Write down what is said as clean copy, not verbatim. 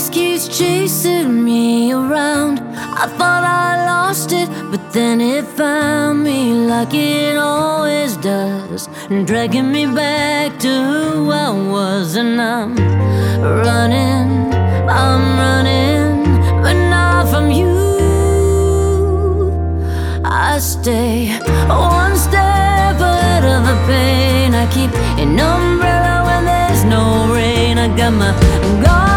just keeps chasing me around. I thought I lost it, but then it found me like it always does, dragging me back to who I was. And I'm running, but not from you. I stay one step ahead of the pain. I keep an umbrella when there's no rain. I got my guard